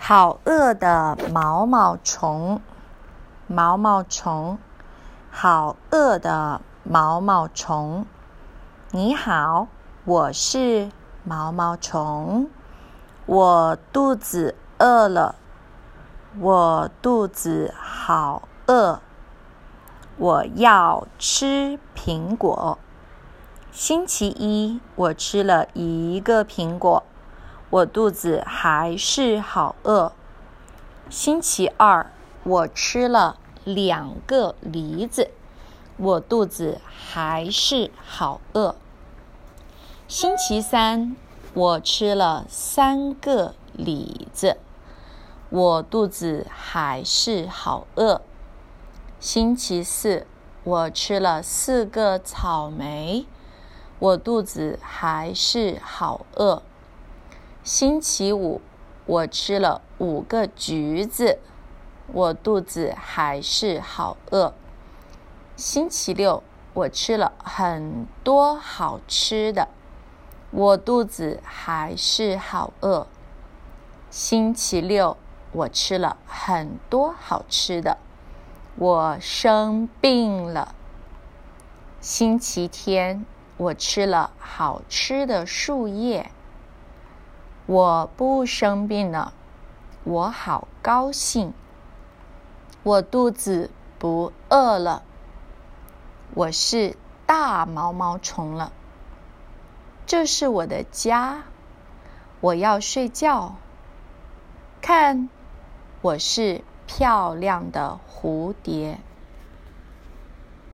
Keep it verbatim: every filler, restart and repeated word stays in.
好饿的毛毛虫，毛毛虫，好饿的毛毛虫。你好，我是毛毛虫，我肚子饿了，我肚子好饿，我要吃苹果。星期一，我吃了一个苹果，我肚子还是好饿。星期二，我吃了两个梨子，我肚子还是好饿。星期三，我吃了三个李子，我肚子还是好饿。星期四，我吃了四个草莓，我肚子还是好饿。星期五，我吃了五个橘子，我肚子还是好饿。星期六，我吃了很多好吃的，我肚子还是好饿。星期六，我吃了很多好吃的，我生病了。星期天，我吃了好吃的树叶，我不生病了，我好高兴。我肚子不饿了，我是大毛毛虫了。这是我的家，我要睡觉。看，我是漂亮的蝴蝶。